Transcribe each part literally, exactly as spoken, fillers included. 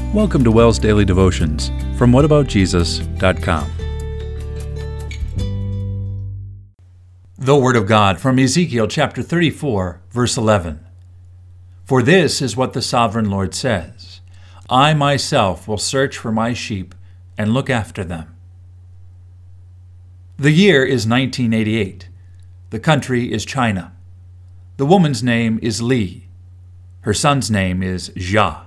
Welcome to WELS Daily Devotions from what about jesus dot com. The Word of God from Ezekiel chapter thirty-four, verse eleven. For this is what the sovereign Lord says, I myself will search for my sheep and look after them. The year is nineteen eighty-eight. The country is China. The woman's name is Li. Her son's name is Jia.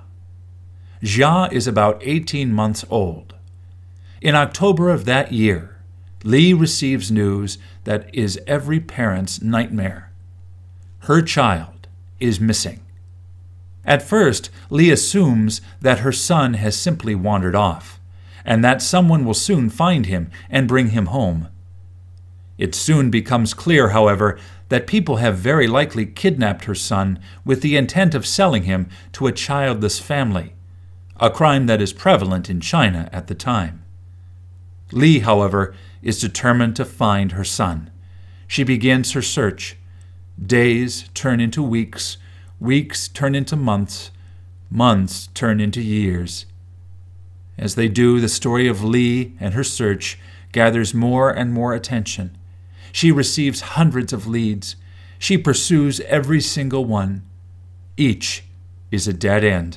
Jia is about eighteen months old. In October of that year, Li receives news that is every parent's nightmare. Her child is missing. At first, Li assumes that her son has simply wandered off, and that someone will soon find him and bring him home. It soon becomes clear, however, that people have very likely kidnapped her son with the intent of selling him to a childless family, a crime that is prevalent in China at the time. Li, however, is determined to find her son. She begins her search. Days turn into weeks, weeks turn into months, months turn into years. As they do, the story of Li and her search gathers more and more attention. She receives hundreds of leads. She pursues every single one. Each is a dead end.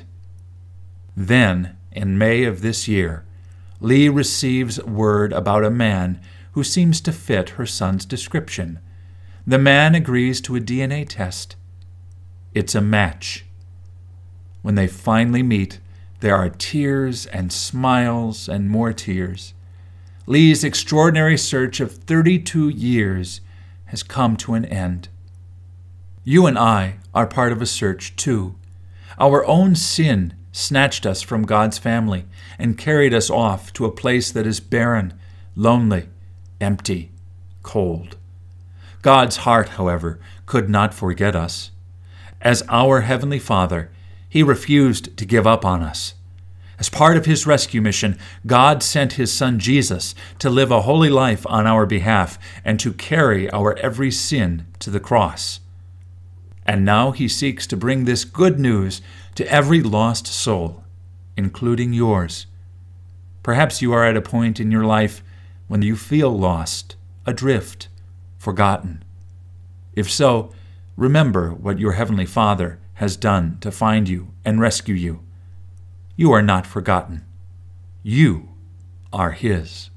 Then, in May of this year, Li receives word about a man who seems to fit her son's description. The man agrees to a D N A test. It's a match. When they finally meet, there are tears and smiles and more tears. Li's extraordinary search of thirty-two years has come to an end. You and I are part of a search, too. Our own sin snatched us from God's family and carried us off to a place that is barren, lonely, empty, cold. God's heart, however, could not forget us. As our Heavenly Father, He refused to give up on us. As part of His rescue mission, God sent His Son Jesus to live a holy life on our behalf and to carry our every sin to the cross. And now He seeks to bring this good news to every lost soul, including yours. Perhaps you are at a point in your life when you feel lost, adrift, forgotten. If so, remember what your Heavenly Father has done to find you and rescue you. You are not forgotten. You are His.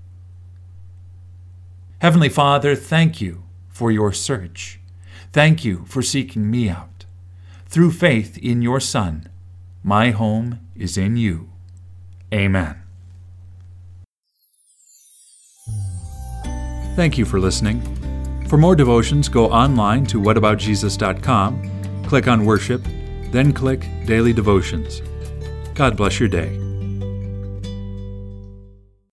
Heavenly Father, thank you for your search. Thank you for seeking me out. Through faith in your Son, my home is in you. Amen. Thank you for listening. For more devotions, go online to what about jesus dot com, click on Worship, then click Daily Devotions. God bless your day.